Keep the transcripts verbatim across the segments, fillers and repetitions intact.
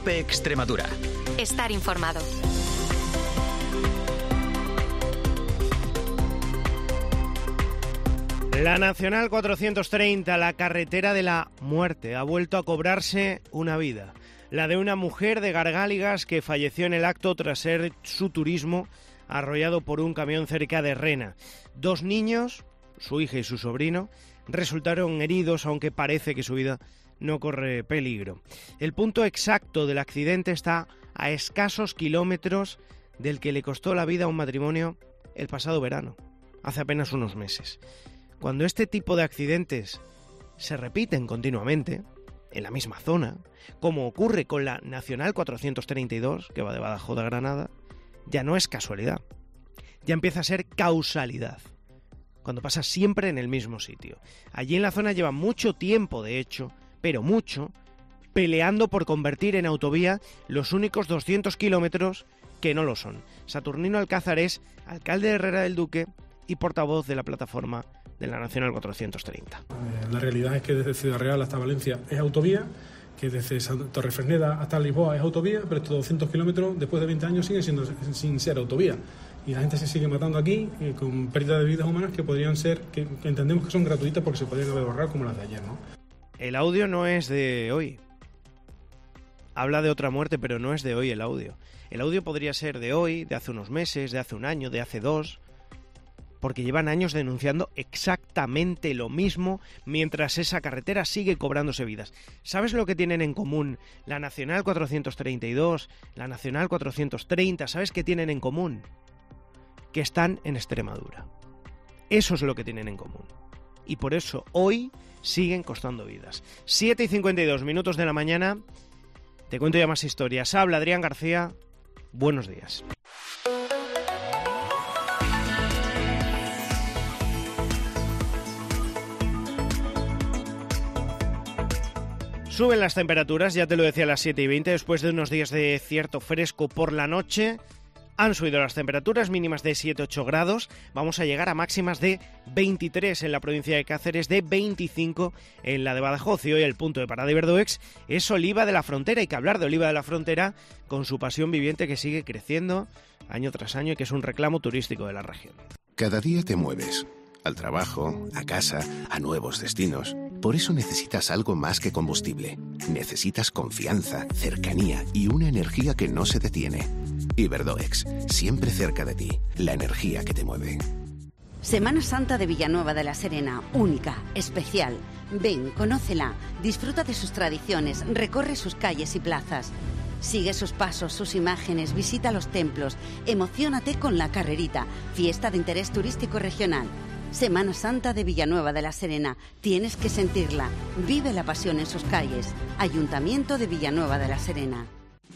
COPE Extremadura. Estar informado. La Nacional cuatrocientos treinta, la carretera de la muerte, ha vuelto a cobrarse una vida. La de una mujer de Gargáligas que falleció en el acto tras ser su turismo arrollado por un camión cerca de Rena. Dos niños, su hija y su sobrino, resultaron heridos, aunque parece que su vida no corre peligro. El punto exacto del accidente está a escasos kilómetros del que le costó la vida a un matrimonio el pasado verano, hace apenas unos meses. Cuando este tipo de accidentes se repiten continuamente, en la misma zona, como ocurre con la Nacional cuatrocientos treinta y dos, que va de Badajoz a Granada, ya no es casualidad, ya empieza a ser causalidad, cuando pasa siempre en el mismo sitio. Allí en la zona lleva mucho tiempo, de hecho, pero mucho, peleando por convertir en autovía los únicos doscientos kilómetros que no lo son. Saturnino Alcázar es alcalde de Herrera del Duque y portavoz de la plataforma de la Nacional cuatrocientos treinta. La realidad es que desde Ciudad Real hasta Valencia es autovía, que desde Torrefresneda hasta Lisboa es autovía, pero estos doscientos kilómetros después de veinte años siguen siendo sin ser autovía. Y la gente se sigue matando aquí eh, con pérdida de vidas humanas que podrían ser, que, que entendemos que son gratuitas porque se podrían haber ahorrado como las de ayer, ¿no? El audio no es de hoy. Habla de otra muerte, pero no es de hoy el audio. El audio podría ser de hoy, de hace unos meses, de hace un año, de hace dos, porque llevan años denunciando exactamente lo mismo mientras esa carretera sigue cobrándose vidas. ¿Sabes lo que tienen en común la Nacional cuatrocientos treinta y dos, la Nacional cuatrocientos treinta? ¿Sabes qué tienen en común? Que están en Extremadura. Eso es lo que tienen en común. Y por eso hoy siguen costando vidas. siete y cincuenta y dos minutos de la mañana. Te cuento ya más historias. Habla Adrián García. Buenos días. Suben las temperaturas, ya te lo decía a las siete y veinte, después de unos días de cierto fresco por la noche. Han subido las temperaturas mínimas de siete a ocho grados, vamos a llegar a máximas de veintitrés en la provincia de Cáceres, de veinticinco en la de Badajoz. Y hoy el punto de parada Iberdoex es Oliva de la Frontera. Hay que hablar de Oliva de la Frontera con su pasión viviente que sigue creciendo año tras año y que es un reclamo turístico de la región. Cada día te mueves, al trabajo, a casa, a nuevos destinos. Por eso necesitas algo más que combustible. Necesitas confianza, cercanía y una energía que no se detiene. Iberdoex, siempre cerca de ti, la energía que te mueve. Semana Santa de Villanueva de la Serena, única, especial. Ven, conócela, disfruta de sus tradiciones, recorre sus calles y plazas. Sigue sus pasos, sus imágenes, visita los templos, emociónate con la carrerita, fiesta de interés turístico regional. Semana Santa de Villanueva de la Serena, tienes que sentirla. Vive la pasión en sus calles. Ayuntamiento de Villanueva de la Serena.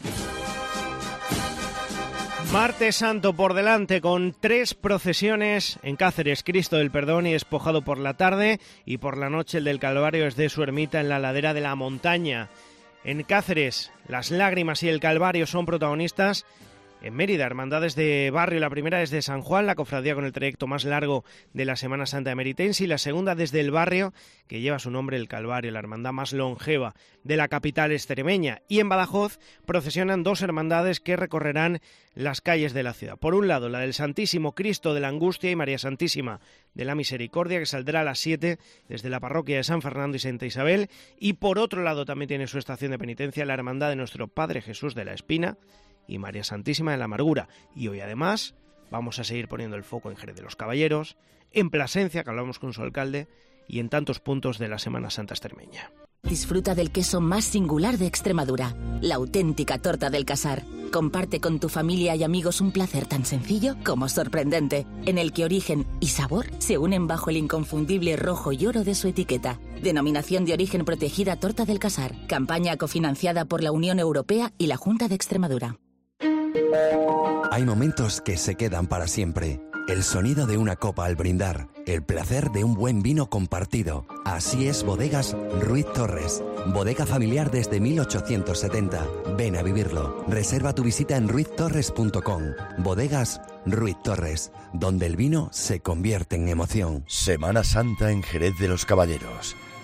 Martes Santo por delante, con tres procesiones en Cáceres: Cristo del Perdón y Despojado por la tarde, y por la noche el del Calvario desde su ermita en la ladera de la montaña. En Cáceres, las lágrimas y el Calvario son protagonistas. En Mérida, hermandades de barrio, la primera desde San Juan, la cofradía con el trayecto más largo de la Semana Santa meritense, y la segunda desde el barrio, que lleva su nombre, el Calvario, la hermandad más longeva de la capital extremeña. Y en Badajoz procesionan dos hermandades que recorrerán las calles de la ciudad. Por un lado, la del Santísimo Cristo de la Angustia y María Santísima de la Misericordia, que saldrá a las siete desde la parroquia de San Fernando y Santa Isabel. Y por otro lado también tiene su estación de penitencia la hermandad de nuestro Padre Jesús de la Espina y María Santísima de la Amargura. Y hoy además vamos a seguir poniendo el foco en Jerez de los Caballeros, en Plasencia, que hablamos con su alcalde, y en tantos puntos de la Semana Santa extremeña. Disfruta del queso más singular de Extremadura, la auténtica torta del Casar. Comparte con tu familia y amigos un placer tan sencillo como sorprendente, en el que origen y sabor se unen bajo el inconfundible rojo y oro de su etiqueta. Denominación de origen protegida Torta del Casar. Campaña cofinanciada por la Unión Europea y la Junta de Extremadura. Hay momentos que se quedan para siempre. El sonido de una copa al brindar, el placer de un buen vino compartido. Así es Bodegas Ruiz Torres. Bodega familiar desde mil ochocientos setenta. Ven a vivirlo. Reserva tu visita en ruiz torres punto com. Bodegas Ruiz Torres, donde el vino se convierte en emoción. Semana Santa en Jerez de los Caballeros.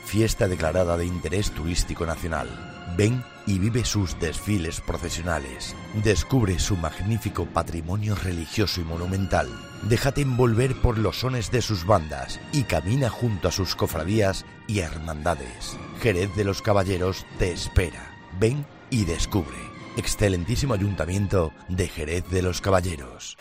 fiesta declarada de interés turístico nacional. Ven y vive sus desfiles procesionales. Descubre su magnífico patrimonio religioso y monumental. Déjate envolver por los sones de sus bandas y camina junto a sus cofradías y hermandades. Jerez de los Caballeros te espera. Ven y descubre. Excelentísimo Ayuntamiento de Jerez de los Caballeros.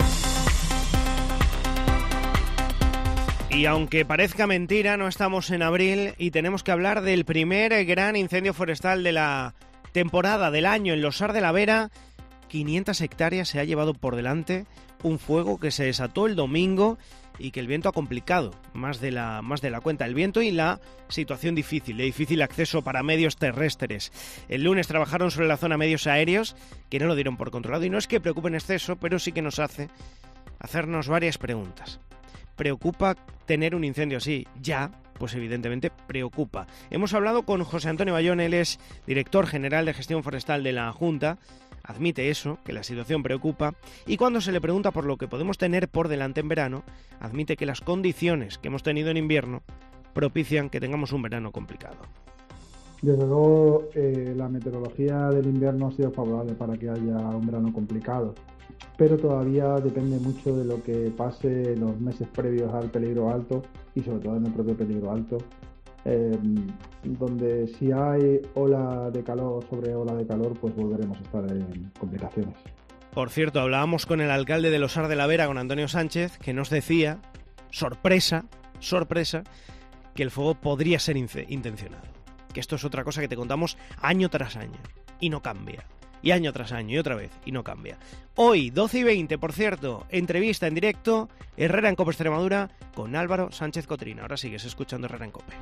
Y aunque parezca mentira, no estamos en abril y tenemos que hablar del primer gran incendio forestal de la temporada del año en los Sar de la Vera. quinientas hectáreas se ha llevado por delante, un fuego que se desató el domingo y que el viento ha complicado más de la, más de la cuenta. El viento y la situación difícil, de difícil acceso para medios terrestres. El lunes trabajaron sobre la zona medios aéreos que no lo dieron por controlado y no es que preocupe en exceso, pero sí que nos hace hacernos varias preguntas. ¿Preocupa tener un incendio así? Ya, pues evidentemente preocupa. Hemos hablado con José Antonio Bayón, él es director general de gestión forestal de la Junta. Admite eso, que la situación preocupa, y cuando se le pregunta por lo que podemos tener por delante en verano, admite que las condiciones que hemos tenido en invierno propician que tengamos un verano complicado. Desde luego, eh, la meteorología del invierno ha sido favorable para que haya un verano complicado, pero todavía depende mucho de lo que pase en los meses previos al peligro alto y sobre todo en el propio peligro alto, eh, donde si hay ola de calor sobre ola de calor, pues volveremos a estar en complicaciones. Por cierto, hablábamos con el alcalde de los Sar de la Vera, con Antonio Sánchez, que nos decía, sorpresa, sorpresa, que el fuego podría ser intencionado. Que esto es otra cosa que te contamos año tras año y no cambia. Y año tras año y otra vez y no cambia. Hoy, doce y veinte, por cierto, entrevista en directo, Herrera en COPE Extremadura con Álvaro Sánchez Cotrina. Ahora sigues escuchando Herrera en COPE.